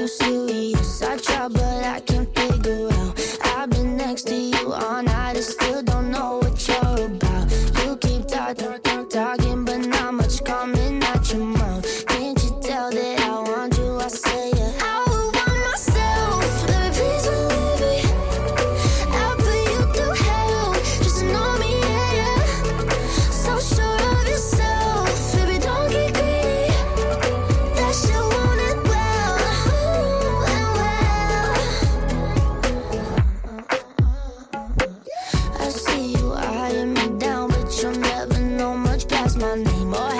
you serious? I try, but I can't figure out. I've been next to you all night and still don't know what you're about. You keep talking, but not much coming out your mouth. Can't you tell that I want you? I say yeah. I would want myself, baby, please don't leave me. I'll put you through hell, just to know me, yeah, yeah. So sure of yourself, baby, don't get greedy. That you want it well, and well. I see you eyeing me down, but you'll never know much past my name or